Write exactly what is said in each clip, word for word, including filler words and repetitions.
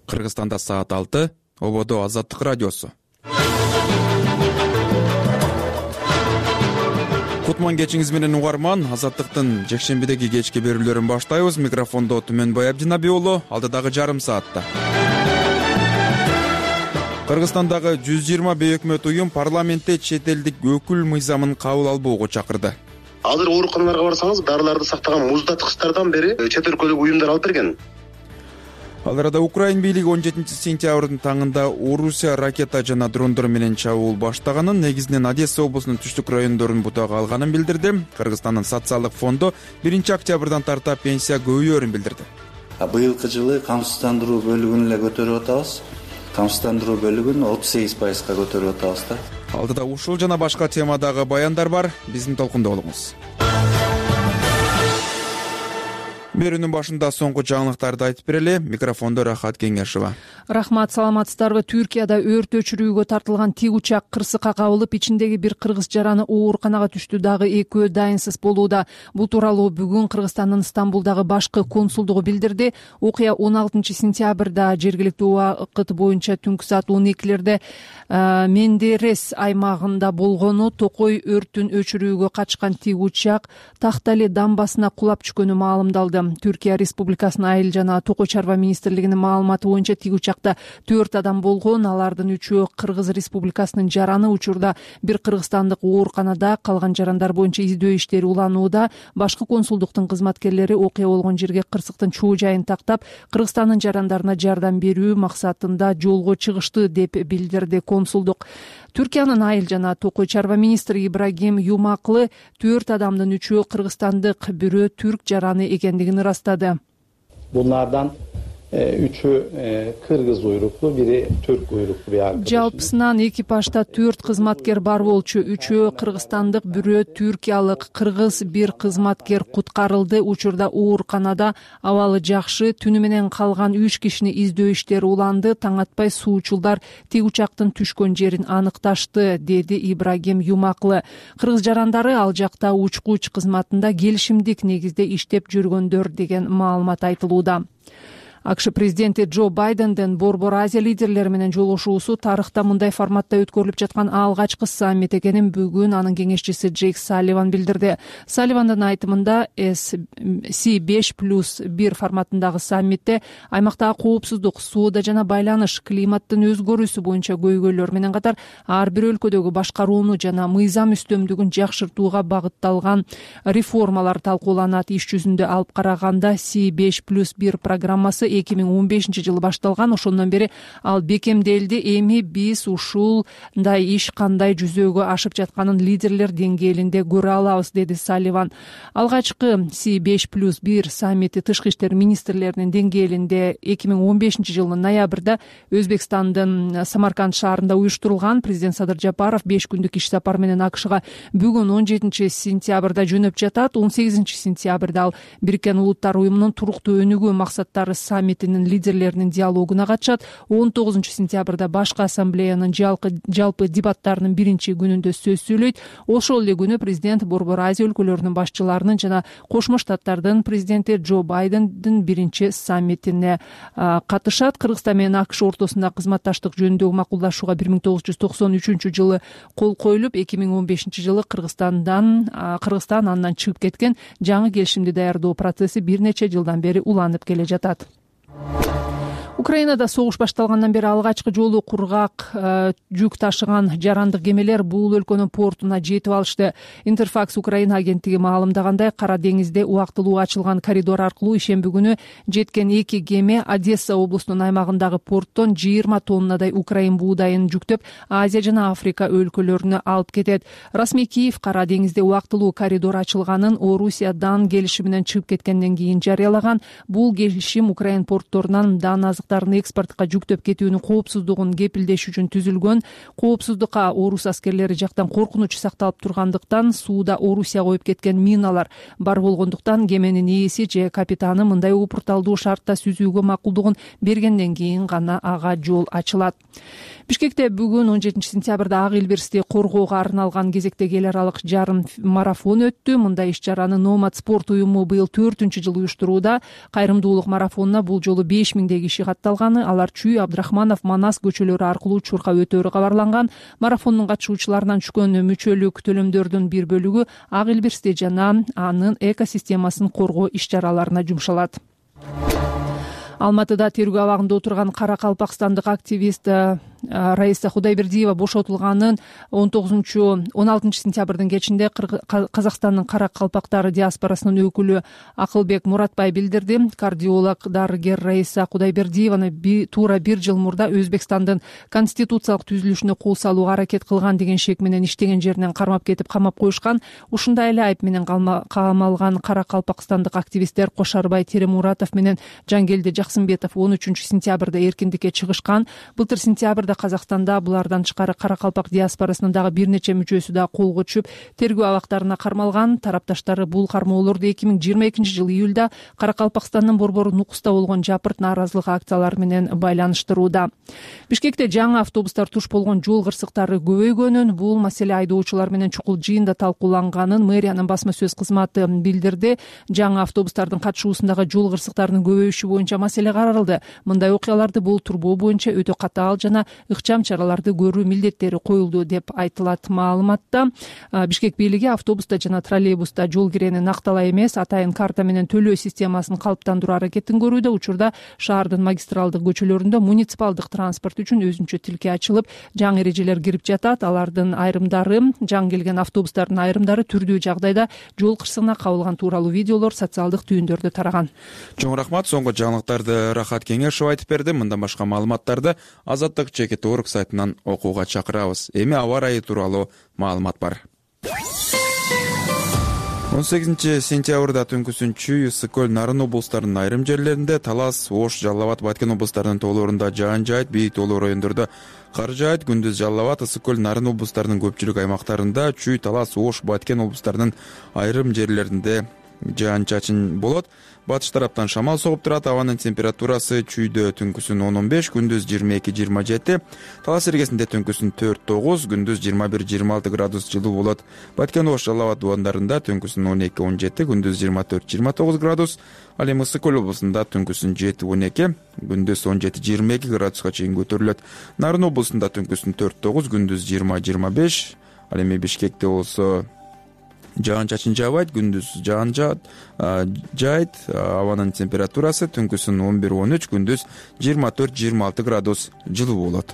Кыргызстанда саат алты, ободо Азаттык радиосу. Кутман кечиңиз менен угарман, Азаттыктын жекшембидеги кечки берүүлөрүн баштайбыз. Микрофондо Түмөнбай Абдинаби уулу, алдыдагы жарым саатта. Кыргызстандагы жүз жыйырма бейөкмөт уюм парламентте чет элдик өкүл мыйзамын кабыл албоого чакырды. Азыр ооруканаларга барсаңыз, дарыларды сактаган муздаткычтардан бери чет өлкөлүк уюмдар алып берген. Ал арада Украин бийлиги он жетинчи сентябрдын таңында Орусия ракета жана дрондор менен чабуул баштаганын, негизинен Одесса облусунун түштүк райондорун бутага алганын билдирди. Кыргызстандын социалдык фонду биринчи октябрдан тарта пенсия көбөйөөрүн билдирди. Быйылкы жылы камсыздандыруу бөлүгүн эле көтөрүп атабыз. Камсыздандыруу бөлүгүн отуз сегиз пайызга көтөрүп атабыз да. Алдыда ушул жана башка темадагы баяндар бар. Биздин толкунда болуңуз. Берүүнүн башында соңку жаңылыктарды айтып берели. Микрофондо Рахат Кеңешова. Рахмат, саламатсыздарбы? Түркияда өрт өчүрүүгө тартылган тик учак кырсыкка кабылып, ичиндеги бир кыргыз жараны ооруканага түштү, дагы экөө дайынсыз болууда. Бул тууралуу бүгүн Кыргызстандын Стамбулдагы башкы консулдугу билдирди. Окуя он алтынчы сентябрда жергиликтүү убакыт боюнча түнкү саат он экилерде Мендерес аймагында болгону. Токой өрттүн өчүрүүгө качкан тик учак Тахтали дамбасына кулап түшкөнү маалымдалды. Түркия Республикасынын Айыл жана Токой чарба министрлигинин маалыматы боюнча тик учакта төрт адам болгон, алардын үчөө Кыргыз Республикасынын жараны. Учурда бир кыргызстандык ооруканада, калган жарандар боюнча издөө иштери уланууда. Башкы консулдуктун кызматкерлери окуя болгон жерге кырсыктын чоо жайын тактап, Кыргызстандын жарандарына жардам берүү максатында жолго чыгышты деп билдирди консулдук. Түркиянын Айыл жана Токой чарба министри Ибрагим Юмаклы төрт адамдын үчөө кыргызстандык, бирөө түрк жараны экендигин ырастады. Bunlardan e, üçü e, Kırgız uyruklu, biri Türk uyruklu bir arkadaşımız. Жалпысынан экипажда төрт кызматкер бар болчу. Үчөө кыргызстандык, бирөө түркиялык. Кыргыз бир кызматкер куткарылды. Учурда ооруканада, абалы жакшы. Түнү менен калган үч кишини издөө иштери уланды. Таң атпай суучулдар тик учактын түшкөн жерин аныкташты, деди Ибрагим Юмаклы. Кыргыз жарандары ал жакта учкуч кызматында келишимдик негизде иштеп жүргөндөр деген маалымат айтылууда. АКШ президенти Джо Байдендин Борбор Азия лидерлери менен жолугушуусу тарыхта мындай форматта өткөрүлүп жаткан алгачкы саммит экенин бүгүн анын кеңешчиси Джейк Салливан билдирди. Салливандын айтымында Си беш плюс бир форматындагы саммитте аймактагы коопсуздук, соода жана байланыш, климаттын өзгөрүүсү боюнча көйгөйлөр менен катар ар бир өлкөдөгү башкарууну жана мыйзам үстөмдүгүн жакшыртууга багытталган реформалар талкууланат. Иш жүзүндө алып караганда Си беш плюс бир программасы эки миң он бешинчи жылы башталган. Ошондон бери ал бекемделди. Эми биз ушулдай иш кандай жүзөгө ашып жатканын лидерлер деңгээлинде көрө алабыз, деди Салливан. Алгачкы Си беш плюс бир саммити тышкы иштер министрлеринин деңгээлинде эки миң он бешинчи жылдын ноябрда Өзбекстандын Самарканд шаарында уюштурулган. Президент Садыр Жапаров беш күндүк иш сапар менен АКШга бүгүн он жетинчи сентябрда жөнөп жатат. он сегизинчи сентябрда ал Бириккен Улуттар уюмунун туруктуу өнүгүү максаттары саммитинин лидерлеринин диалогуна катышат. он тогузунчу сентябрда башкы ассамблеянын жалпы дебаттарынын биринчи күнүндө сөз сүйлөйт. Ошол эле күнү президент Борбор Азия өлкөлөрүнүн башчыларынын жана Кошмо Штаттардын президенти Джо Байдендин биринчи саммитине катышат. Кыргызстан менен АКШ ортосунда кызматташтык жөнүндөгү макулдашууга бир миң тогуз жүз токсон үчүнчү жылы кол коюлуп, эки миң он бешинчи жылы Кыргызстандан Кыргызстан андан чыгып кеткен. Жаңы келишимди даярдоо процесси бир нече жылдан бери уланып келе жатат. Украинада согуш башталгандан бери алгачкы жолу кургак жүк ташыган жарандык кемелер бул өлкөнүн портуна жетип алышты. Интерфакс Украина агенттиги маалымдагандай, Кара деңизде убактылуу ачылган коридор аркылуу ишемби күнү жеткен эки кеме Одесса облусунун аймагындагы порттон жыйырма тоннадай Украин буудайын жүктөп, Азия жана Африка өлкөлөрүнө алып кетет. Расмий Киев Кара деңизде убактылуу коридор ачылганын Орусиядан келишиминен чыгып кеткенден кийин жарыялаган. Бул келишим Украин портторунан дан азык экспортко жүктөп кетүүнүн коопсуздугун кепилдеш үчүн түзүлгөн. Коопсуздукка орус аскерлери жактан коркунуч сакталып тургандыктан, сууда Орусия коюп кеткен миналар бар болгондуктан кеменин ээси же капитаны мындай упурталдуу шартта сүзүүгө макулдугун бергенден кийин гана ага жол ачылат. Бишкекте бүгүн он жетинчи сентябрда Ак эл бирсти коргоого арналган кезектеги эл аралык жарым марафон өттү. Мындай иш-чараны Номад спорт уюму быйыл төртүнчү жыл уюштурууда. Кайрымдуулук марафонуна бул жолу беш миңдей киши атталганы, алар Чүй, Абдрахманов, Манас көчөлөрү аркылуу Чурка өтөөрү кабарланган. Марафондун катышуучуларынан түшкөн мүчөлүк төлөмдөрдүн бир бөлүгү Ак Элберсте жана анын экосистемасын коргоо иш-чараларына жумшалат. Алматыда тергөө абагында отурган каракалпакстандык активист Раиса Кудайбердиева бошотулганын он тогузунчу он алтынчы сентябрдын кечинде Казакстандын каракалпактары диаспорасынын өкүлү Акылбек Муратбай билдирди. Кардиолог дарыгер Раиса Кудайбердиеваны туура бир жыл мурда Өзбекстандын конституциялык түзүлүшүнө кол салууга аракет кылган деген шек менен иштеген жеринен кармап кетип камап коюшкан. Ушундай эле айып менен камалган каракалпакстандык активисттер Кошарбай Теремуратов менен Жангелди Жаксымбетов он үчүнчү сентябрда эркиндикке чыгышкан. Былтыр сентябрда Казакстанда булардан тышкары каракалпак диаспорасынын дагы бир нече мүчөсү да колго түшүп, тергөө абактарына кармалган. Тарапташтары бул кармоолорду эки миң жыйырма экинчи жылы июлда Каракалпакстандын борбору Нукуста болгон жапырт нааразылык акциялары менен байланыштырууда. Бишкекте жаңы автобустар туш болгон жол кырсыктары көбөйгөнүн, бул маселе айдоочулар менен чукул жыйында талкууланганын мэриянын басма сөз кызматы билдирди. Жаңы автобустардын катышуусундагы жол кырсыктарынын көбөйүшү боюнча маселе каралды. Мындай окуяларды болтурбоо боюнча өтө катаал жана ыкчам чараларды көрүү милдеттери коюлду деп айтылат маалыматта. Бишкек бийлиги автобуста жана троллейбуста жол кирени накталай эмес, атайын карта менен төлөө системасын калыптандыруу аракетин көрүүдө. Учурда шаардын магистралдык көчөлөрүндө муниципалдык транспорт үчүн өзүнчө тилке ачылып, жаңы эрежелер кирип жатат. Алардын айрымдары, жаңы келген автобустардын айрымдары түрдүү жагдайда жол кырсыгына кабылган тууралуу видеолор социалдык түйүндөрдө тараган. Чоң рахмат. Соңку жаңылыктарды Рахат Кеңешов айтып берди. Мындан башка маалыматтарды Азаттык чекит орг сайтынан окууга чакырабыз. Эми аба ырайы тууралуу маалымат бар. он сегизинчи сентябрда түнкүсүн Чүй, Ысык-Көл, Нарын облустарынын айрым жерлеринде, Талас, Ош, Жалал Абад, Баткен облустарынын тоолорунда жаан жаайт, бийик тоолуу райондордо кар жаайт. Күндүз Жалал Абад, Ысык-Көл, Нарын облустарынын көпчүлүк аймактарында, Чүй, Талас, Ош, Баткен облустарынын айрым жерлеринде жаан чачын болот. Батыш тараптан шамал согуп турат. Абанын температурасы Чүйдө түнкүсүн он он беш, күндүз жыйырма эки жыйырма жети, Талас эргесинде түнкүсүн төрт тогуз, күндүз жыйырма бир жыйырма алты градус жылуу болот. Баткен, Ош, Жалал Абад дубандарында түнкүсүн он эки он жети, күндүз жыйырма төрт жыйырма тогуз градус. Ал эми Ысык-Көл облусунда түнкүсүн жети он эки, күндүз он жети жыйырма эки градуска чейин көтөрүлөт. Нарын облусунда түнкүсүн төрт тогуз, күндүз жыйырма жыйырма беш. Ал эми Бишкекте болсо жаан чачын жаабайт, күндүз жаан жаайт. Абанын температурасы түнкүсүн он бир он үч, күндүз жыйырма төрт жыйырма алты градус жылуу болот.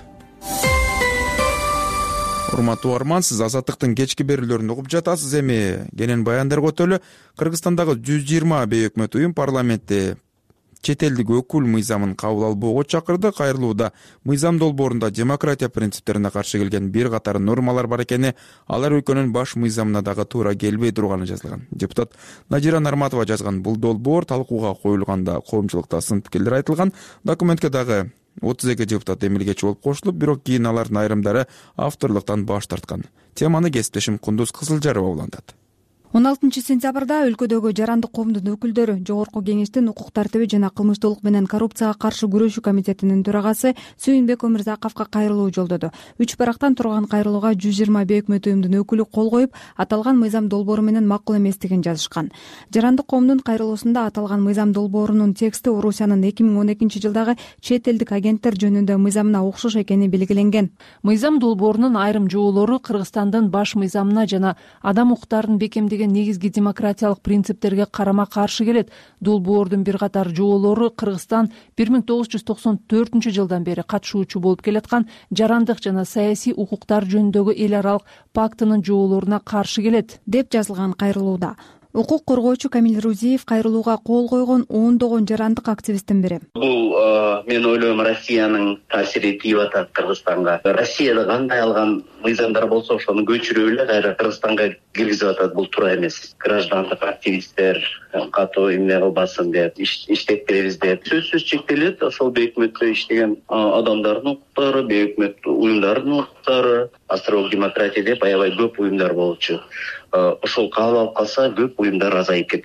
Урматтуу арман, сиз Азаттыктын кечки берүүлөрүн угуп жатасыз. Эми кенен баяндар көтөлү. Кыргызстандагы жүз жыйырма бейөкмөт уюм парламентте чет элдик өкүл мыйзамын кабыл албоого чакырды. Кайрылууда мыйзам долбоорунда демократия принциптерине каршы келген бир катар нормалар бар экени, алар өлкөнүн баш мыйзамына дагы туура келбей турганы жазылган. Депутат Надира Нарматова жазган бул долбоор талкууга коюлганда коомчулукта сын пикирлер айтылган. Документке дагы отуз эки депутат эмилгечи болуп кошулуп, бирок кийин алардын айрымдары авторлуктан баш тарткан. Теманы кесиптешим Кундуз Кызылжарова улантат. он алтынчы сентябрда өлкөдөгү жарандык коомдун өкүлдөрү Жогорку Кеңештин укук тартиби жана кылмыштуулук менен коррупцияга каршы күрөшүү комитетинин төрагасы Сүйүнбек Өмүрзаковго кайрылуу жолдоду. Үч барактан турган кайрылууга жүз жыйырма бейөкмөт уюмдун өкүлү кол коюп, аталган мыйзам долбоору менен макул эместигин жазышкан. Жарандык коомдун кайрылуусунда аталган мыйзам долбоорунун тексти Орусиянын эки миң он экинчи жылдагы чет элдик агенттер жөнүндө мыйзамына окшош экени белгиленген. Мыйзам долбоорунун айрым жоолору Кыргызстандын баш мыйзамына жана адам укуктарын бекемдеген негизги демократиялык принциптерге карама каршы келет. Долбоордун бир катар жоолору Кыргызстан бир миң тогуз жүз токсон төртүнчү жылдан бери катышуучу болуп келаткан жарандык жана саясий укуктар жөнүндөгү эл аралык пактынын жоолоруна каршы келет, деп жазылган кайрылууда. Укук коргоочу Камил Рузиев кайрылууга кол койгон ондогон жарандык активисттин бири. Бул мен ойлойм Россиянын таасири тийип атат Кыргызстанга. Россияда кандай алган мыйзамдар болсо ошону көчүрүп эле кайра Кыргызстанга киргизип атат. Бул туура эмес. Граждандык активисттер катуу эмне кылбасын деп, иштеп беребиз деп сөзсүз чектелет. Ошол бейөкмөттө иштеген адамдардын укуктары, бейөкмөт уюмдардын укуктары, астролог демократия деп аябай көп уюмдар болчу. Ошол кабыл алып калса көп уюмдар азайып кетет.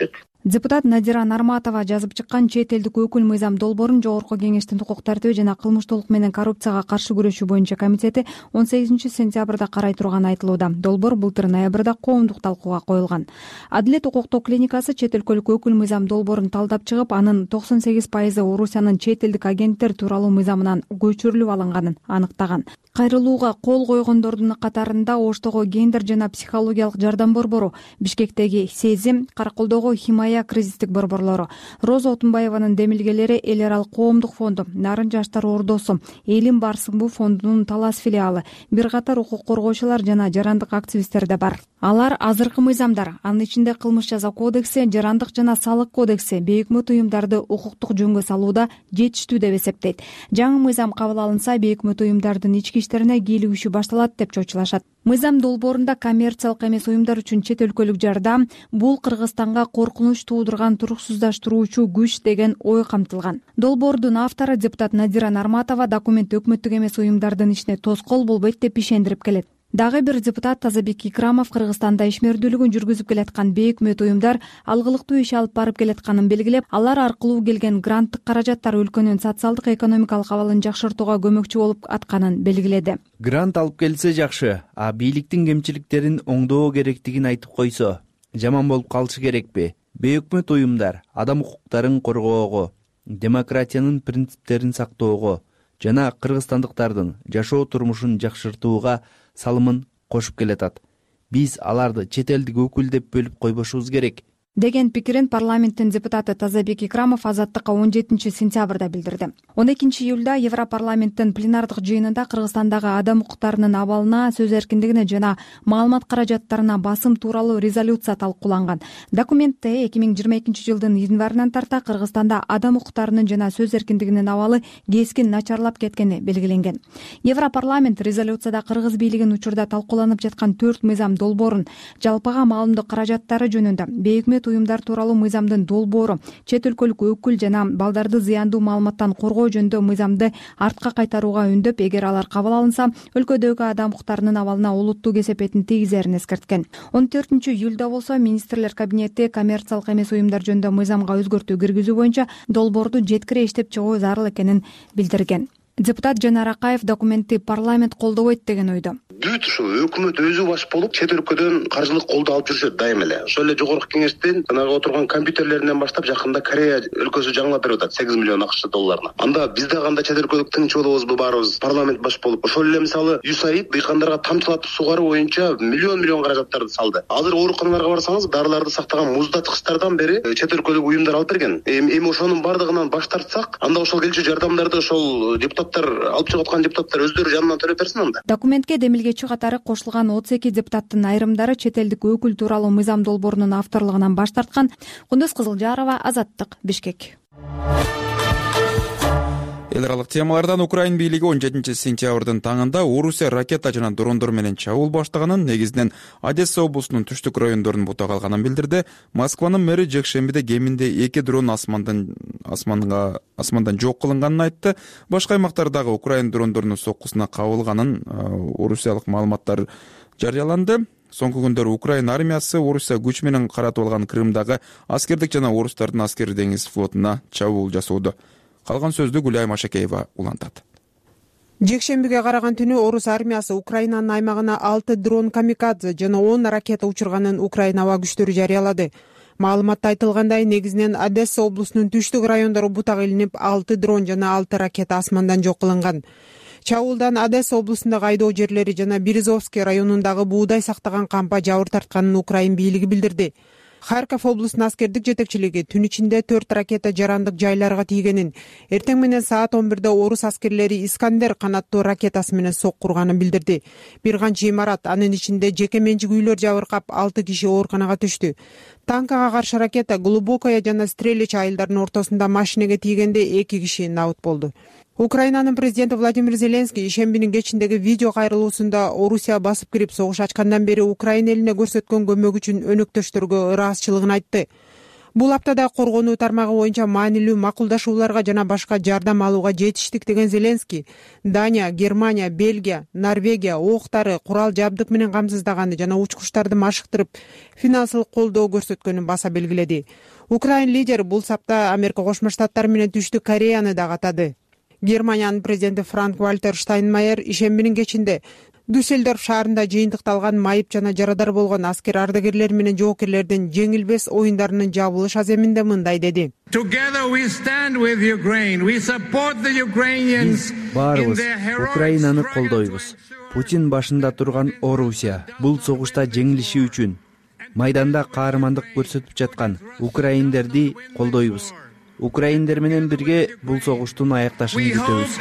Депутат Надира Нарматова жазып чыккан чет элдик өкүл Мыйзам Долбоорун Жогорку Кеңештин укук тартиби жана кылмыштуулук менен коррупцияга каршы күрөшүү боюнча комитети он сегизинчи сентябрда карай турганы айтылууда. Долбоор былтыр ноябрда коомдук талкууга коюлган. Адилет укуктуу клиникасы чет өлкөлүк өкүл Мыйзам Долбоорун талдап чыгып, анын токсон сегиз пайызы Орусиянын чет элдик агенттер тууралуу мыйзамынан көчүрүлүп алынганын аныктаган. Кайрылууга кол койгондордун катарында Оштогу гендер жана психологиялык жардам борбору, Бишкектеги Сезим, Караколдогу Химая кризистик борборлору, Роза Отунбаеванын демилгелери Эл аралык коомдук фонду, Нарын жаштар ордосу, Элим Барсынбу фондунун Талас филиалы, бир катар укук коргоочулар жана жарандык активисттер да бар. Алар азыркы мыйзамдар, анын ичинде кылмыш жаза кодекси, жарандык жана салык кодекси бейөкмөт уюмдарды укуктук жөнгө салууда жетиштүү деп эсептейт. Жаңы мыйзам кабыл алынса, бейөкмөт уюмдардын ички иштерине кийлигишүү башталат деп чочулашат. Мыйзам долбоорунда коммерциялык эмес уюмдар үчүн чет өлкөлүк жардам, бул Кыргызстанга коркунуч туудурган туруксуздаштыруучу күч деген ой камтылган. Долбоордун автору депутат Надира Нарматова документ өкмөттүк эмес уюмдардын ишине тоскоол болбойт деп ишендирип келет. Дагы бир депутат Тазабек Икрамов Кыргызстанда ишмердүүлүгүн жүргүзүп келаткан бейөкмөт уюмдар алгылыктуу иш алып барып келатканын белгилеп, алар аркылуу келген гранттык каражаттар өлкөнүн социалдык экономикалык абалын жакшыртууга көмөкчү болуп атканын белгиледи. Грант алып келсе жакшы, а бийликтин кемчиликтерин оңдоо керектигин айтып койсо, жаман болуп калышы керекпи? Бейөкмөт уюмдар адам укуктарын коргоого, демократиянын принциптерин сактоого жана кыргызстандыктардын жашоо турмушун жакшыртууга салымын кошуп келатат. Биз аларды чет элдик өкүл деп бөлүп койбошубуз керек деген пикирин парламенттин депутаты Тазабек Икрамов Азаттыкка он жетинчи сентябрда билдирди. он экинчи июлда Европарламенттин пленардык жыйынында Кыргызстандагы адам укуктарынын абалына, сөз эркиндигине жана маалымат каражаттарына басым тууралуу резолюция талкууланган. Документте эки миң жыйырма экинчи жылдын январынан тарта Кыргызстанда адам укуктарынын жана сөз эркиндигинин абалы кескин начарлап кеткени белгиленген. Европарламент резолюцияда Кыргыз бийлигинин учурда талкууланып жаткан төрт мыйзам долбоорун, жалпыга маалымдык каражаттары жөнүндө, бейөкмөт уюмдар тууралуу мыйзамдын долбоору, чет өлкөлүк өкүл жана балдарды зыяндуу маалыматтан коргоо жөнүндө мыйзамды артка кайтарууга үндөп, эгер алар кабыл алынса, өлкөдөгү адам укуктарынын абалына олуттуу кесепетин тийгизерин эскерткен. он төртүнчү июлда болсо министрлер кабинети коммерциялык эмес уюмдар жөнүндө мыйзамга өзгөртүү киргизүү боюнча долбоорду жеткире иштеп чыгуу зарыл экенин билдирген. Депутат Жанар Акаев документти парламент колдобойт деген ойдо. Бүт ушу өкмөт өзү баш болуп чет өлкөдөн каржылык колдоо алып жүрүшөт дайым эле. Ошол эле жогорку кеңештин жанагы отурган компьютерлеринен баштап жакында Корея өлкөсү жаңылап берип атат сегиз миллион акш долларына. Анда биз да кандай чет өлкөлүк тынч болобузбу баарыбыз парламент баш болуп. Ошол эле мисалы ЮСАИД дыйкандарга тамчылатып сугаруу боюнча миллион миллион каражаттарды салды. Азыр ооруканаларга барсаңыз, дарыларды сактаган муздатгычтардан бери чет өлкөлүк уюмдар алып берген. Эми ошонун бардыгынан баш тартсак, анда ошол келчү жардамдарды ошол депутаттар алып чыгып аткан депутаттар өздөрү жанынан төлөп берсин анда. Документке демилгечи катары кошулган отуз эки депутаттын айрымдары чет элдик өкүл тууралуу мыйзам долбоорунун авторлугунан баш тарткан. Кундуз Кызылжарова, Азаттык, Бишкек. Эл аралык темалардан Украин бийлиги он жетинчи сентябрдын таңында Орусия ракета жана дрондор менен чабуул баштаганын, негизинен Одесса облусунун түштүк райондорун бутага алганын билдирди. Москванын мэри жекшембиде кеминде эки дрон асмандан асманга асмандан жок кылынганын айтты. Башка аймактардагы Украин дрондорунун соккусуна кабылганын орусиялык маалыматтар жарыяланды. Соңку күндөрү Украин армиясы Орусия күч менен каратып алган Крымдагы аскердик жана орустардын аскери деңиз флотуна чабуул жасоодо. Калган сөздү Гүлай Машакеева улантат. Жекшембиге караган түнү орус армиясы Украинанын аймагына алты дрон камикадзе жана он ракета учурганын Украина аба күчтөрү жарыялады. Маалыматта айтылгандай, негизинен Одесса облусунун түштүк райондору бутак илинип, алты дрон жана алты ракета асмандан жок кылынган. Чабуулдан Одесса облусундагы айдоо жерлери жана Березовский районундагы буудай сактаган кампа жабыр тартканын Украин бийлиги билдирди. Харьков облусунун аскердик жетекчилиги түн ичинде төрт ракета жарандык жайларга тийгенин, эртең менен саат он бирде орус аскерлери Искандер канаттуу ракетасы менен соккурганын билдирди. Бир канча имарат, анын ичинде жеке менчик үйлөр жабыркап, алты киши ооруканага түштү. Танкага каршы ракета Глубокая жана Стрелич айылдарынын ортосунда машинеге тийгенде эки киши набыт болду. Украинанын президенти Владимир Зеленский ишембинин кечиндеги видео кайрылуусунда Орусия басып кирип согуш ачкандан бери Украина элине көрсөткөн көмөгү үчүн өнөктөштөргө ыраазычылыгын айтты. Бул аптада коргонуу тармагы боюнча маанилүү макулдашууларга жана башка жардам алууга жетиштик деген Зеленский Дания, Германия, Бельгия, Норвегия октары, курал жабдык менен камсыздаганы жана учкучтарды машыктырып, финансылык колдоо көрсөткөнүн баса белгиледи. Украин лидери бул сапта Америка Кошмо Штаттары менен Түштүк Кореяны да катады. Германиянын президенти Франк Вальтер Штайнмайер ишембинин кечинде Дюссельдорф шаарында жыйынтыкталган майып жана жарадар болгон аскер ардагерлер менен жоокерлердин жеңилбес оюндарынын жабылыш аземинде мындай деди. Баарыбыз Украинаны колдойбуз. Путин башында турган Орусия бул согушта жеңилиши үчүн майданда каармандык көрсөтүп жаткан украиндерди колдойбуз. Украиндер менен бирге бул согуштун аякташын күтөбүз.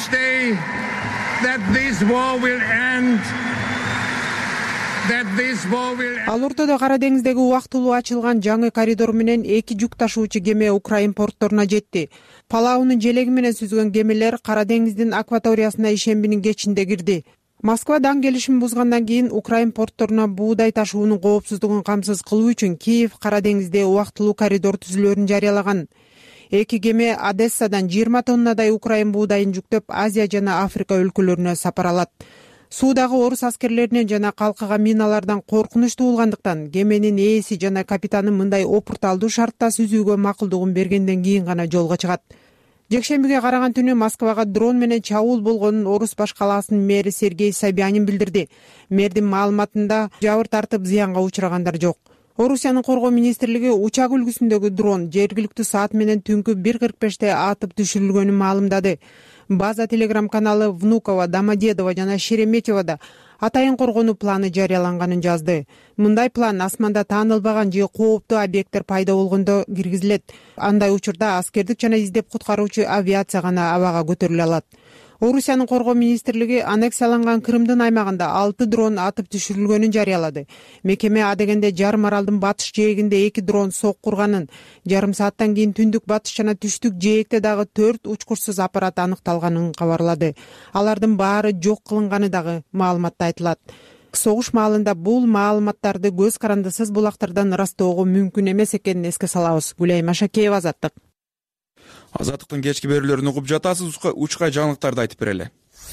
Ал ортодо Кара деңиздеги убактылуу ачылган жаңы коридор менен эки жүк ташуучу кеме Украин портторуна жетти. Палаунун желеги менен сүзгөн кемелер Кара деңиздин акваториясына ишембинин кечинде кирди. Москва даң келишим бузгандан кийин Украин портторуна буудай ташуунун коопсуздугун камсыз кылуу үчүн Киев Кара деңизде убактылуу коридор түзүлөөрүн жарыялаган. Эки кеме Одессадан жыйырма тоннадай Украин буудайын жүктөп Азия жана Африка өлкөлөрүнө сапар алат. Суудагы орус аскерлеринен жана калкыга миналардан коркунуч туулгандыктан кеменин ээси жана капитаны мындай опурталдуу шартта сүзүүгө макулдугун бергенден кийин гана жолго чыгат. Жекшембиге караган түнү Москвага дрон менен чабуул болгонун Орус баш калаасынын мэри Сергей Собянин билдирди. Мэрдин маалыматында жабыр тартып зыянга учурагандар жок. Орусиянын коргоо министрлиги учак үлгүсүндөгү дрон жергиликтүү саат менен түнкү бир кырк беште атып түшүрүлгөнүн маалымдады. База телеграм каналы Внуково, Домодедово жана Шереметьевода атайын коргонуу планы жарыяланганын жазды. Мындай план асманда таанылбаган же кооптуу объекттер пайда болгондо киргизилет. Андай учурда аскердик жана издеп куткаруучу авиация гана абага көтөрүлө алат. Орусиянын коргоо министрлиги аннексияланган Крымдын аймагында алты дрон атып түшүрүлгөнүн жарыялады. Мекеме адегенде жарым аралдын батыш жээгинде эки дрон соккурганын, жарым сааттан кийин түндүк батыш жана түштүк жээкте дагы төрт учкучсуз аппарат аныкталганын кабарлады. Алардын баары жок кылынганы дагы маалыматта айтылат. Согуш маалында бул маалыматтарды көз карандысыз булактардан ырастоого мүмкүн эмес экенин эске салабыз. Гүлай Машакеева, Азаттык. Азаттыктын кечки берүүлөрүн угуп жатасыз. Учкай жаңылыктарды айтып берели.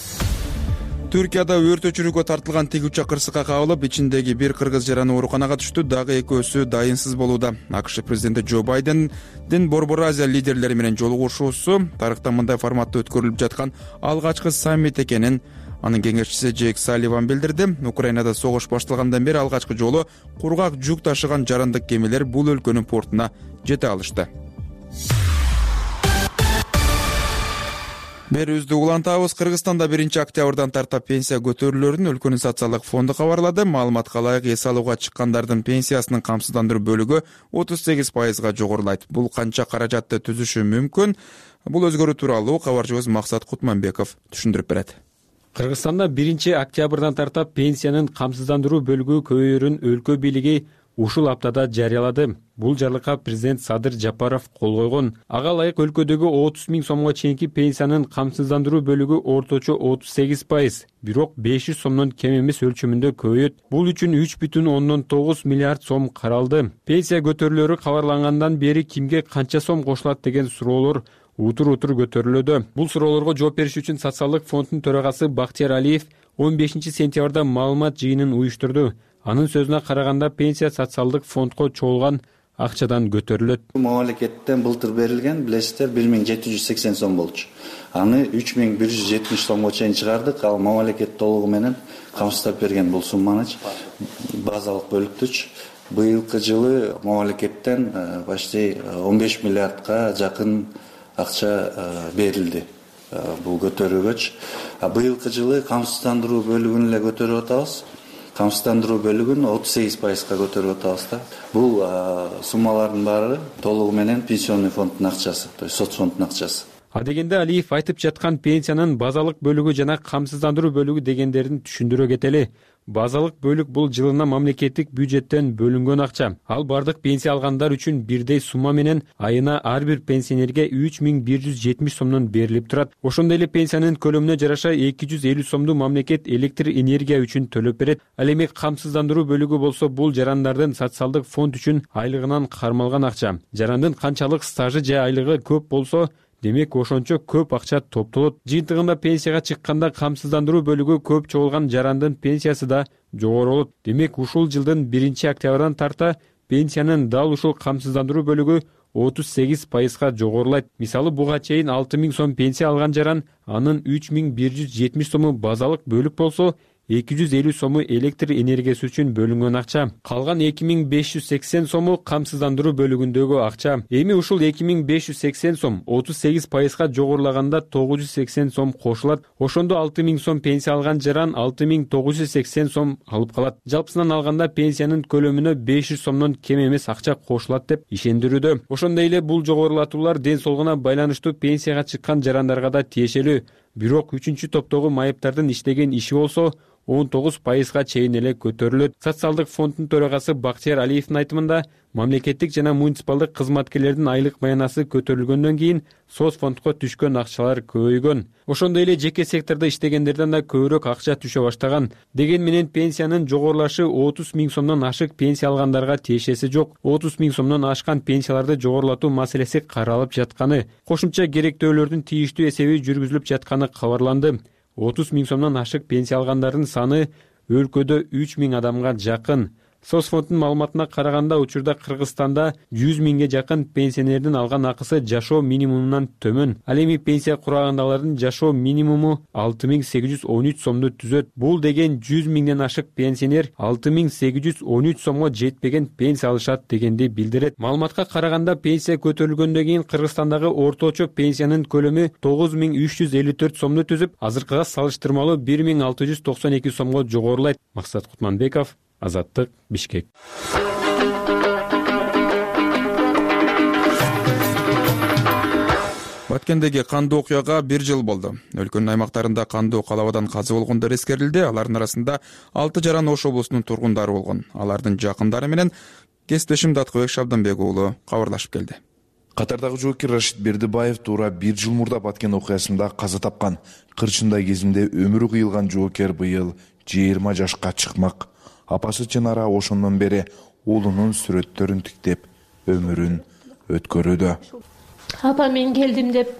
Түркияда өрт өчүрүүгө тартылган тик учак кырсыкка кабылып, ичиндеги бир кыргыз жараны ооруканага түштү. Дагы экөөсү дайынсыз болууда. АКШ президенти Джо Байдендин Борбор Азия лидерлери менен жолугушуусу тарыхта мындай форматта өткөрүлүп жаткан алгачкы саммит экенин анын кеңешчиси Джейк Салливан билдирди. Украинада согуш башталгандан бери алгачкы жолу кургак жүк ташыган жарандык кемелер бул өлкөнүн портуна жете алышты. Берүүбүздү улантабыз. Кыргызстанда биринчи октябрдан тарта пенсия көтөрүлөрүн өлкөнүн социалдык фонду кабарлады. Маалыматка ылайык эс алууга чыккандардын пенсиясынын камсыздандыруу бөлүгү отуз сегиз пайызга жогорулайт. Бул канча каражатты түзүшү мүмкүн? Бул өзгөрүү тууралуу кабарчыбыз Максат Кутманбеков түшүндүрүп берет. Кыргызстанда биринчи октябрдан тарта пенсиянын камсыздандыруу бөлүгү көбөйөрүн өлкө бийлиги ушул аптада жарыялады. Бул жарлыкка президент Садыр Жапаров кол койгон. Ага ылайык өлкөдөгү отуз миң сомго чейинки пенсиянын камсыздандыруу бөлүгү орточо отуз сегиз пайыз, бирок беш жүз сомдон кем эмес өлчөмүндө көбөйөт. Бул үчүн үч бүтүн ондон тогуз миллиард сом каралды. Пенсия көтөрүлөрү кабарлангандан бери кимге канча сом кошулат деген суроолор утур-утур көтөрүлүүдө. Бул суроолорго жооп бериш үчүн социалдык фонддун төрагасы Бактияр Алиев он бешинчи сентябрда маалымат жыйынын уюштурду. Анын сөзүнө караганда пенсия социалдык фондко чогулган акчадан көтөрүлөт. Мамлекеттен былтыр берилген, билесиздер, бир миң жети жүз сексен сом болчу. Аны үч миң бир жүз жетимиш сомго чейин чыгардык. Ал мамлекет толугу менен камсыздап берген бул сумманы базалык бөлүктүч. Быйылкы жылы мамлекеттен почти он беш миллиардка жакын акча берилди бул көтөрүүгөчү. Быйылкы жылы камсыздандыруу бөлүгүн эле көтөрүп атабыз. Камсыздандыруу бөлүгүн отуз сегиз пайызга көтөрүп атабыз да. Бул суммалардын баары толугу менен пенсионный фонддун акчасы, то есть соцфонддун акчасы. Адегенде Алиев айтып жаткан пенсиянын базалык бөлүгү жана камсыздандыруу бөлүгү дегендерин түшүндүрө кетели. Базалык бөлүк бул жылына мамлекеттик бюджеттен бөлүнгөн акча. Ал бардык пенсия алгандар үчүн бирдей сумма менен айына ар бир пенсионерге үч миң бир жүз жетимиш сомдон берилип турат. Ошондой эле пенсиянын көлөмүнө жараша эки жүз элүү сомду мамлекет электр энергия үчүн төлөп берет. Ал эми камсыздандыруу бөлүгү болсо бул жарандардын социалдык фонд үчүн айлыгынан кармалган акча. Жарандын канчалык стажы же айлыгы көп болсо, демек ошончо көп акча топтолот. Жыйынтыгында пенсияга чыкканда камсыздандыруу бөлүгү көп чогулган жарандын пенсиясы да жогору болот. Демек ушул жылдын биринчи октябрдан тарта пенсиянын дал ушул камсыздандыруу бөлүгү отуз сегиз пайызга жогорулайт. Мисалы буга чейин алты миң сом пенсия алган жаран анын үч миң бир жүз жетимиш сому базалык бөлүк болсо, эки жүз элүү сому электр энергиясы үчүн бөлүнгөн акча. Калган эки миң беш жүз сексен сому камсыздандыруу бөлүгүндөгү акча. Эми ушул эки миң беш жүз сексен сом отуз сегиз пайызга жогорулаганда тогуз жүз сексен сом кошулат. Ошондо алты миң сом пенсия алган жаран алты миң тогуз жүз сексен сом алып калат. Жалпысынан алганда пенсиянын көлөмүнө беш жүз сомдон кем эмес акча кошулат деп ишендирүүдө. Ошондой эле бул жогорулатуулар ден соолугуна байланыштуу пенсияга чыккан жарандарга да тиешелүү. Бирок үчүнчү топтогу майыптардын иштеген иши болсо он тогуз пайызга чейин эле көтөрүлөт. Социалдык фонддун төрагасы Бактияр Алиевдин айтымында, мамлекеттик жана муниципалдык кызматкерлердин айлык маянасы көтөрүлгөндөн кийин соцфондко түшкөн акчалар көбөйгөн. Ошондой эле жеке сектордо иштегендерден да көбүрөөк акча түшө баштаган. Деген менен пенсиянын жогорулашы отуз миң сомдон ашык пенсия алгандарга тиешеси жок. отуз миң сомдон ашкан пенсияларды жогорулатуу маселеси каралып жатканы, кошумча керектөөлөрдүн тийиштүү эсеби жүргүзүлүп жатканы кабарланды. отуз миң сомдон ашык пенсия алгандардын саны өлкөдө үч миң адамга жакын. Соцфонддун маалыматына караганда, учурда Кыргызстанда жүз миңге жакын пенсионердин алган акысы жашоо минимумунан төмөн. Ал эми пенсия курагындагылардын жашоо минимуму алты миң сегиз жүз он үч сомду түзөт. Бул деген жүз миңден ашык пенсионер алты миң сегиз жүз он үч сомго жетпеген пенсия алышат дегенди билдирет. Маалыматка караганда, пенсия көтөрүлгөндөн кийин Кыргызстандагы орточо пенсиянын көлөмү тогуз миң үч жүз элүү төрт сомду түзүп, азыркыга салыштырмалуу бир миң алты жүз токсон эки сомго жогорулайт. Максат Кутманбеков, Азаттык, Бишкек. Баткендеги кандуу окуяга бир жыл болду. Өлкөнүн аймактарында кандуу калабадан каза болгондор эскерилди. Алардын арасында алты жаран Ош облусунун тургундары болгон. Алардын жакындары менен кесиптешим Даткыбек Шабданбек уулу кабарлашып келди. Катардагы жоокер Рашид Бердибаев туура бир жыл мурда Баткен окуясында каза тапкан. Кырчындай кезинде өмүрү кыйылган жоокер быйыл жыйырма жашка чыкмак. Апасы Чынара ошондон бери уулунун сүрөттөрүн тиктеп өмүрүн өткөрүүдө. Апа мен келдим деп,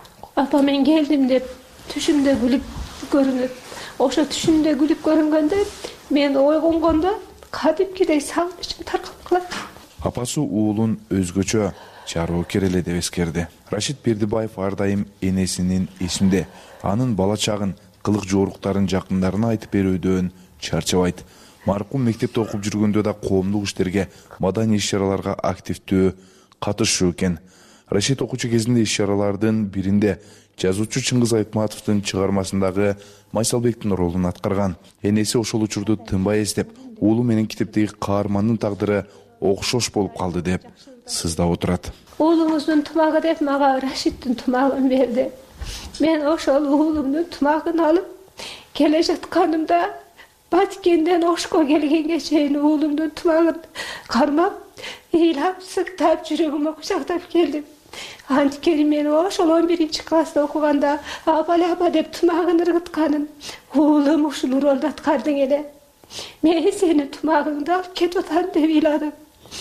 апа мен келдим деп түшүмдө күлүп көрүнөт. Ошо түшүмдө күлүп көрүнгөндө мен ойгонгондо кадимкидей сагынычым таркалып калат. Апасы уулун өзгөчө жоокер эле деп эскерди. Рашид Бердибаев ар дайым энесинин эсинде, анын бала чагын, кылык жооруктарын жакындарына айтып берүүдөн чарчабайт. Маркум мектепте окуп жүргөндө да коомдук иштерге, маданий иш-чараларга активдүү катышуу экен. Рашид окуучу кезинде иш-чаралардын биринде жазуучу Чыңгыз Айтматовдун чыгармасындагы Майсалбектин ролун аткарган. Энеси ошол учурду тынбай эстеп, уулу менен китептеги каармандын тагдыры окшош болуп калды деп сыздап отурат. Уулуңуздун тумагы деп мага Рашидтин тумагын берди. Мен ошол уулумдун тумагын алып келе жатканымда Баткенден Ошко келгенге чейин уулумдун тумагын кармап, ыйлап, сыктап, жүрөгүмө кучактап келдим. Анткени мен ошол он биринчи класста окуганда апа деп тумагын ыргытканын уулум ушул ролду аткардың эле. Мен сенин тумагыңды алып кетип атам деп ыйладым.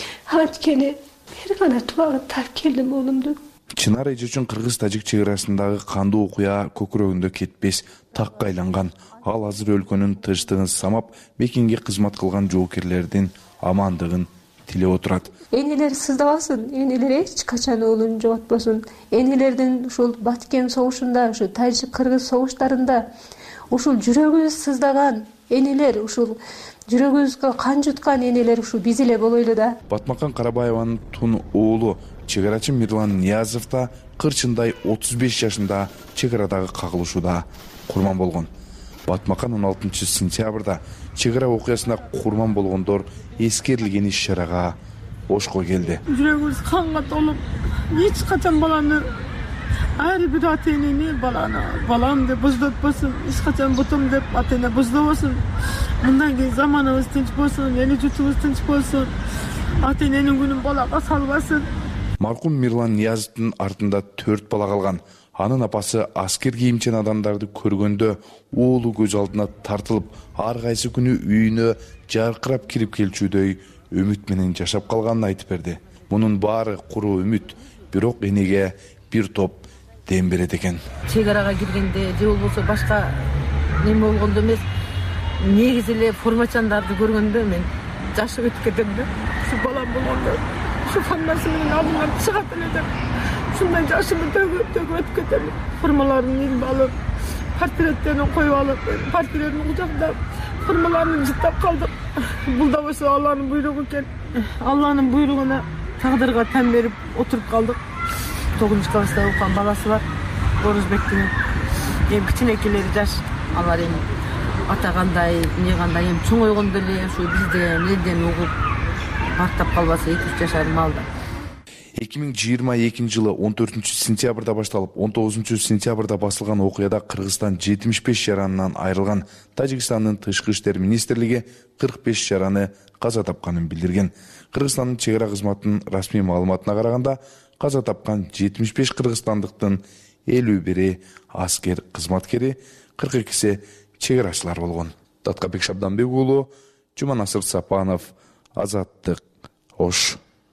Анткени бир гана тумагын таап келдим уулумдун. Чынар эже үчүн кыргыз-тажик чек арасындагы кандуу окуя көкүрөгүндө кетпес такка айланган. Ал азыр өлкөнүн тынчтыгын самап, Бекинге кызмат кылган жоокерлердин амандыгын тилеп отурат. Энелер сыздабасын, энелер эч качан уулун жоготпосун. Энелердин ушул Баткен согушунда, ушу тажик-кыргыз согуштарында ушул жүрөгүбүз сыздаган энелер, ушул жүрөгүбүзгө кан жуткан энелер ушу биз эле болойлу да. Батмакан Карабаеванын тун уулу чек арачы Мирлан Ниязов да кырчындай отуз беш жашында чек арадагы кагылышууда курман болгон. Батмакан он алтынчы сентябрда чек ара окуясында курман болгондор эскерилген иш-чарага Ошко келди. Жүрөгүбүз канга толуп, эч качан баланы ар бир ата-энени баланы балам деп боздотпосун, эч качан бутум деп ата-эне боздобосун. Мындан кийин заманыбыз тынч болсун, эли журтубуз тынч болсун. Ата-эненин күнүн балага салбасын. Маркум Мирлан Ниязовдун артында төрт бала калган. Анын апасы аскер кийимчен адамдарды көргөндө уулу көз алдына тартылып, ар кайсы күнү үйүнө жаркырап кирип келчүдөй үмүт менен жашап калганын айтып берди. Мунун баары куруу үмүт, бирок энеге бир топ дем берет экен. Чек арага киргенде же болбосо башка неме болгондо эмес, негизи эле формачандарды көргөндө мен жашып өтүп кетем да. Ушу балам болгондо, ушу ошо формасы менен алдыман чыгат эле деп ушундай жашымды төгүп төгүп өтүп кетем. Формаларын илип алып, портреттерин коюп алып, портретин кучактап, формаларын жыттап калдык. Бул да болсо Алланын буйругу экен. Алланын буйругуна, тагдырга тән берип отуруп калдык. тогузунчу класста окуган баласы бар, Орузбектин. Эми кичинекелери жаш, алар эми ата кандай, эмне кандай, эми чоңойгондо эле ушу бизден элден угуп бартап калбаса эки үч жашар малда. эки миң жыйырма экинчи жылы он төртүнчү сентябрда башталып, он тогузунчу сентябрда басылган окуяда Кыргызстан жетимиш беш жаранынан айрылган. Тажикстандын тышкы иштер министрлиги кырк беш жараны каза тапканын билдирген. Кыргызстандын чек ара кызматынын расмий маалыматына караганда, каза тапкан жетимиш беш кыргызстандыктын элүү бири аскер кызматкери, кырк экиси чек арачылар болгон. Таткабек Шабданбек уулу, Жуманасыр Сапанов, Азаттык, Ош.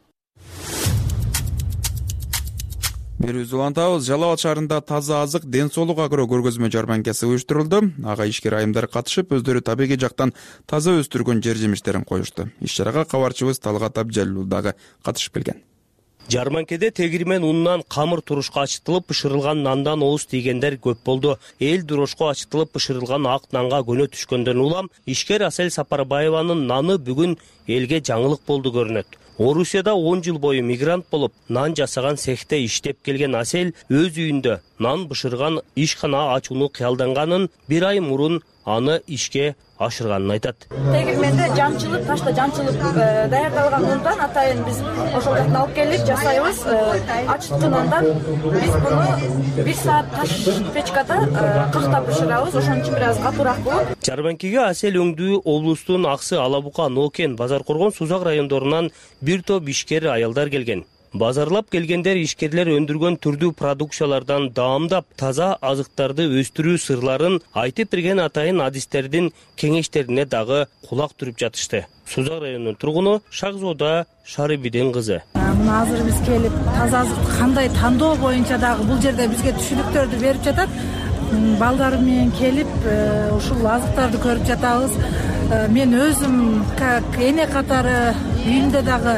Берүүбүз улантабыз. Жалал Абад шаарында таза азык, ден соолук агро көргөзмө жарманкасы уюштурулду. Ага ишкер айымдар катышып, өздөрү табигый жактан таза өстүргөн жер жемиштерин коюшту. Иш-чарага кабарчыбыз Талгат Абжалил дагы катышып келген. Жарманкеде тегирмен уннан камыр турушка ачытылып бышырылган нандан ооз тийгендер көп болду. Эл дурошко ачытылып бышырылган ак нанга көнө түшкөндөн улам ишкер Асель Сапарбаеванын наны бүгүн элге жаңылык болду көрүнөт. Орусияда он жыл бою мигрант болуп, нан жасаган цехте иштеп келген Асель өз үйүндө нан бышырган ишкана ачууну кыялданганын, бир ай мурун аны ишке ашырганын айтат. Тегирменде жамчылып, ташта жамчылып даярдалган ундан атайын биз ошол жактан алып келип жасайбыз. Ачыткан ундан биз буну бир саат таш печкада кактап бышырабыз. Ошон үчүн бир аз катуураак болот. Жарманкеге Асель өңдүү облустун Аксы, Алабука, Нокен, Базар Коргон, Сузак райондорунан бир топ ишкер аялдар келген. Базарлап келгендер ишкерлер өндүргөн түрдүү продукциялардан даамдап, таза азыктарды өстүрүү сырларын айтып берген атайын адистердин кеңештерине дагы кулак түрүп жатышты. Сузак районунун тургуну Шагзода Шарибидин кызы. Мына азыр биз келип, таза азыкты кандай тандоо боюнча дагы бул жерде бизге түшүнүктөрдү берип жатат. Балдарым менен келип, ушул азыктарды көрүп жатабыз. Мен өзүм как эне катары үйүмдө дагы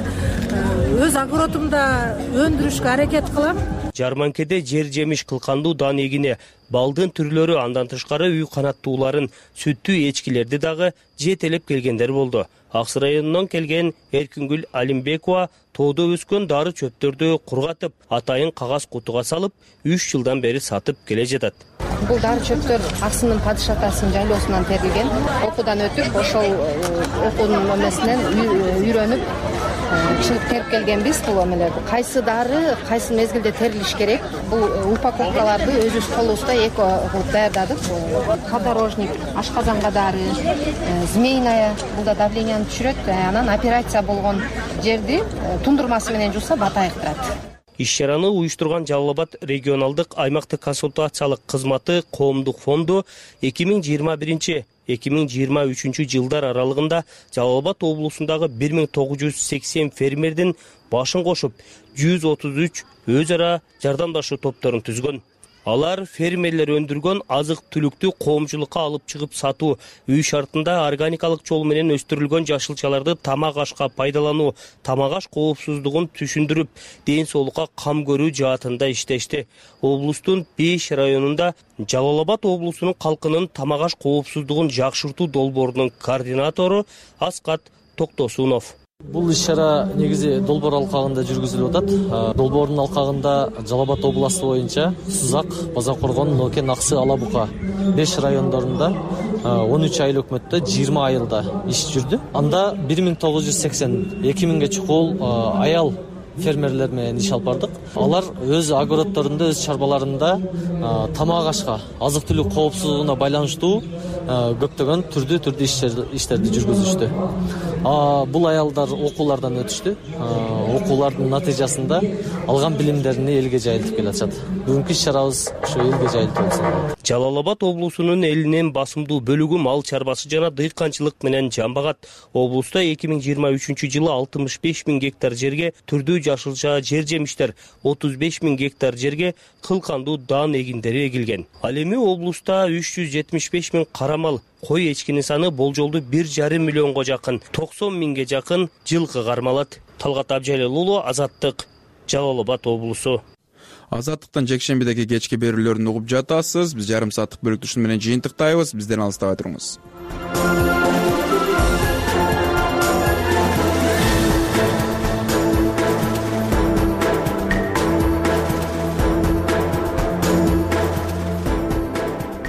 өз огородумда өндүрүшкө аракет кылам. Жарманкеде жер жемиш кылкандуу дан эгине, балдын түрлөрү, андан тышкары үй канаттууларын, сүттүү эчкилерди дагы жетелеп келгендер болду. Аксы районунан келген Эркингүл Алимбекова тоодо өскөн дары чөптөрдү кургатып, атайын кагаз кутуга салып, үч жылдан бери сатып келе жатат. Бул дары чөптөр Аксынын падыш атасынын жайлоосунан терилген. Окуудан өтүп, ошол окуунун эмесинен үйрөнүп, чыгып терип келгенбиз бул эмелерди. Кайсы дары, кайсы мезгилде терилиш керек. Бул упаковкаларды өзүбүз колубузда эко кылып даярдадык. Подорожник, ашказанга дары, змеиная, бул да давленияны түшүрөт. Анан операция болгон жерди тундурмасы менен жууса бата айыктырат. Иш-чараны уюштурган Жалал Абад регионалдык аймактык консультациялык кызматы коомдук фонду эки миң жыйырма биринчи — эки миң жыйырма үчүнчү жылдар аралыгында Жалал Абад облусундагы бир миң тогуз жүз сексен фермердин башын кошуп, жүз отуз үч өз ара жардамдашуу топторун түзгөн. Алар фермерлер өндүргөн азык түлүктү коомчулукка алып чыгып сатуу, үй шартында органикалык жол менен өстүрүлгөн жашылчаларды тамак ашка пайдалануу, тамак аш коопсуздугун түшүндүрүп, ден соолукка кам көрүү жаатында иштешти. Облустун беш районунда Жалал Абад облусунун калкынын тамак аш коопсуздугун жакшыртуу долбоорунун координатору Аскат Токтосунов. Бул иш-чара негизи долбоор алкагында жүргүзүлүп атат. Долбоордун алкагында Жалал Абад областы боюнча Сузак, Базар Коргон, Нокен, Аксы, Алабука беш райондорунда он үч ай өкмөттө жыйырма айылда иш жүрдү. Анда бир миң тогуз жүз сексен эки миңге чукул аял фермерлер менен иш алып бардык. Алар өз огороддорунда, өз чарбаларында тамак ашка, азык-түлүк коопсуздугуна байланыштуу көптөгөн түрдүү түрдүү иштерди жүргүзүштү. Бул аялдар окуулардан өтүштү. Окуулардын натыйжасында алган билимдерин элге жайылтып келатышат. Бүгүнкү иш-чарабыз ошо элге жайылтуу болсун. Жалал Абад облусунун элинин басымдуу бөлүгү мал чарбасы жана дыйканчылык менен жамбагат. Облуста эки миң жыйырма үчүнчү жылы алтымыш беш миң гектар жерге түрдүү жашылча жер жемиштер, отуз беш миң гектар жерге кылкандуу дан эгиндери эгилген. Ал эми облуста үч жүз жетимиш беш миң кара мал, кой эчкинин саны болжолду бир жарым миллионго жакын, токсон миңге жакын жылкы кармалат. Талгат Абжалил уулу, Азаттык, Жалал Абад облусу. Азаттыктан жекшембидеги кечки берүүлөрүн угуп жатасыз. Биз жарым сааттык бөлүктүшүн менен жыйынтыктайбыз. Бизден алыстабай туруңуз.